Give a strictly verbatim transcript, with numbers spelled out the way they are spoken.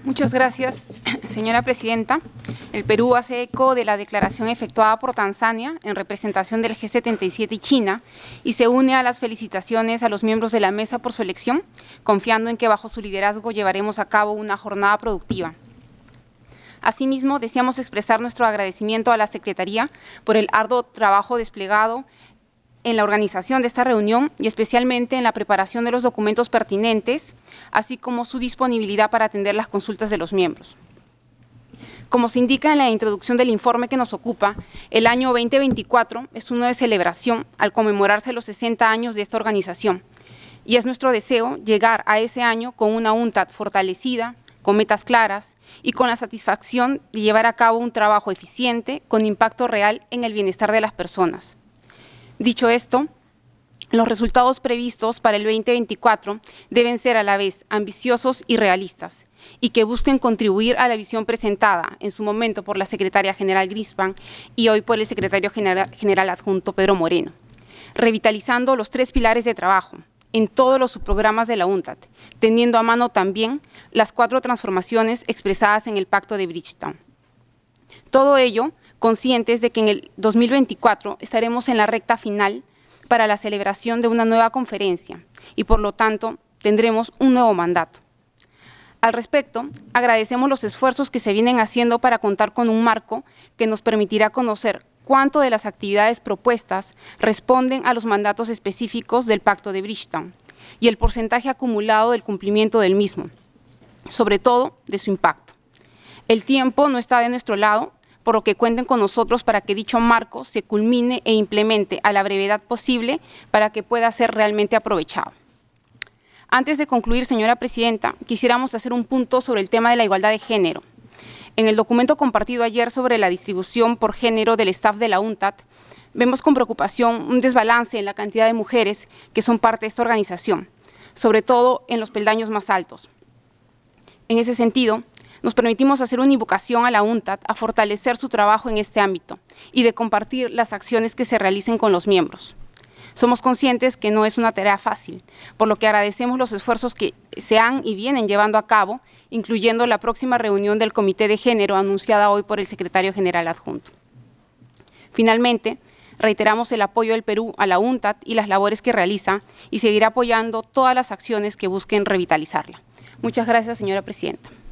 Muchas gracias, señora presidenta. El Perú hace eco de la declaración efectuada por Tanzania en representación del G setenta y siete y China y se une a las felicitaciones a los miembros de la mesa por su elección, confiando en que bajo su liderazgo llevaremos a cabo una jornada productiva. Asimismo, deseamos expresar nuestro agradecimiento a la Secretaría por el arduo trabajo desplegado en la organización de esta reunión y especialmente en la preparación de los documentos pertinentes, así como su disponibilidad para atender las consultas de los miembros. Como se indica en la introducción del informe que nos ocupa, el año veinte veinticuatro es uno de celebración al conmemorarse los sesenta años de esta organización, y es nuestro deseo llegar a ese año con una UNTAD fortalecida, con metas claras y con la satisfacción de llevar a cabo un trabajo eficiente con impacto real en el bienestar de las personas. Dicho esto, los resultados previstos para el veinte veinticuatro deben ser a la vez ambiciosos y realistas, y que busquen contribuir a la visión presentada en su momento por la secretaria general Grispan y hoy por el secretario general, general adjunto Pedro Moreno, revitalizando los tres pilares de trabajo en todos los subprogramas de la UNTAD, teniendo a mano también las cuatro transformaciones expresadas en el Pacto de Bridgetown. Todo ello conscientes de que en el dos mil veinticuatro estaremos en la recta final para la celebración de una nueva conferencia y, por lo tanto, tendremos un nuevo mandato. Al respecto, agradecemos los esfuerzos que se vienen haciendo para contar con un marco que nos permitirá conocer cuánto de las actividades propuestas responden a los mandatos específicos del Pacto de Bridgetown y el porcentaje acumulado del cumplimiento del mismo, sobre todo de su impacto. El tiempo no está de nuestro lado, por lo que cuenten con nosotros para que dicho marco se culmine e implemente a la brevedad posible para que pueda ser realmente aprovechado. Antes de concluir, señora presidenta, quisiéramos hacer un punto sobre el tema de la igualdad de género. En el documento compartido ayer sobre la distribución por género del staff de la UNTAD, vemos con preocupación un desbalance en la cantidad de mujeres que son parte de esta organización, sobre todo en los peldaños más altos. En ese sentido, nos permitimos hacer una invocación a la UNTAD a fortalecer su trabajo en este ámbito y de compartir las acciones que se realicen con los miembros. Somos conscientes que no es una tarea fácil, por lo que agradecemos los esfuerzos que se han y vienen llevando a cabo, incluyendo la próxima reunión del Comité de Género anunciada hoy por el secretario general adjunto. Finalmente, reiteramos el apoyo del Perú a la UNTAD y las labores que realiza y seguirá apoyando todas las acciones que busquen revitalizarla. Muchas gracias, señora presidenta.